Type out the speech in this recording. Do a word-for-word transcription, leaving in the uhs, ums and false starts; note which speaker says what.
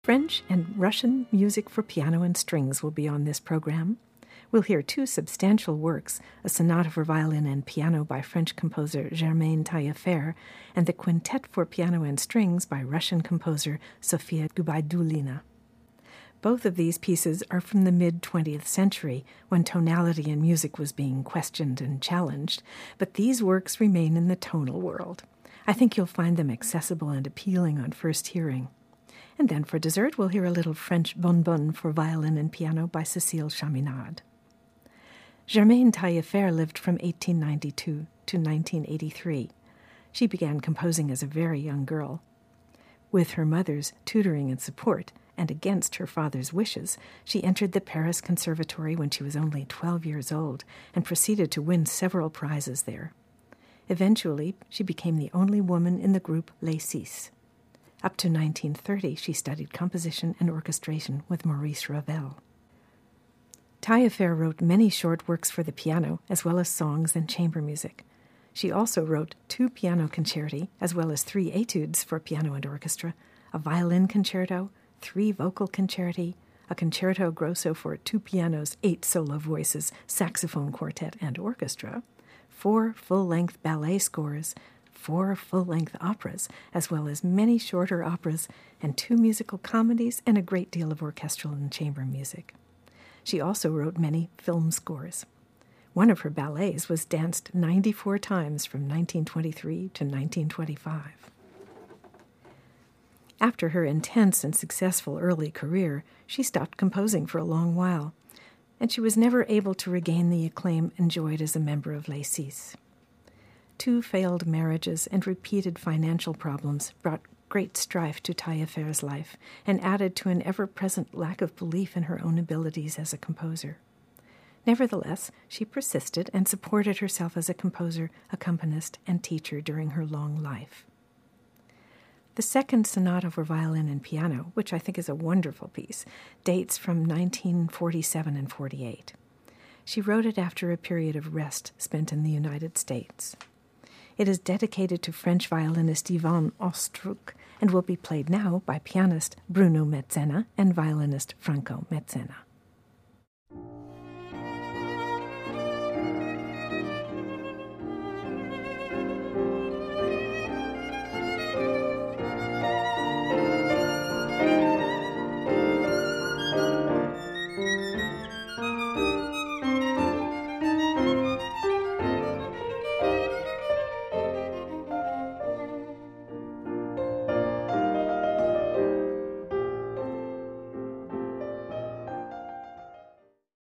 Speaker 1: French and Russian music for piano and strings will be on this program. We'll hear two substantial works, a sonata for violin and piano by French composer Germaine Taillefer, and the quintet for piano and strings by Russian composer Sofia Gubaidulina. Both of these pieces are from the mid-twentieth century, when tonality in music was being questioned and challenged, but these works remain in the tonal world. I think you'll find them accessible and appealing on first hearing. And then for dessert, we'll hear a little French bonbon for violin and piano by Cécile Chaminade. Germaine Taillefer lived from eighteen ninety-two to nineteen eighty-three. She began composing as a very young girl. With her mother's tutoring and support, and against her father's wishes, she entered the Paris Conservatory when she was only twelve years old and proceeded to win several prizes there. Eventually, she became the only woman in the group Les Six. Up to nineteen thirty, she studied composition and orchestration with Maurice Ravel. Taillefer wrote many short works for the piano, as well as songs and chamber music. She also wrote two piano concerti, as well as three etudes for piano and orchestra, a violin concerto, three vocal concerti, a concerto grosso for two pianos, eight solo voices, saxophone quartet, and orchestra, four full-length ballet scores, four full-length operas, as well as many shorter operas, and two musical comedies, and a great deal of orchestral and chamber music. She also wrote many film scores. One of her ballets was danced ninety-four times from nineteen twenty-three to nineteen twenty-five. After her intense and successful early career, she stopped composing for a long while, and she was never able to regain the acclaim enjoyed as a member of Les Six. Two failed marriages and repeated financial problems brought great strife to Taillefer's life and added to an ever-present lack of belief in her own abilities as a composer. Nevertheless, she persisted and supported herself as a composer, accompanist, and teacher during her long life. The second sonata for violin and piano, which I think is a wonderful piece, dates from nineteen forty-seven and forty-eight. She wrote it after a period of rest spent in the United States. It is dedicated to French violinist Yvonne Ostruc and will be played now by pianist Bruno Mezzena and violinist Franco Mezzena.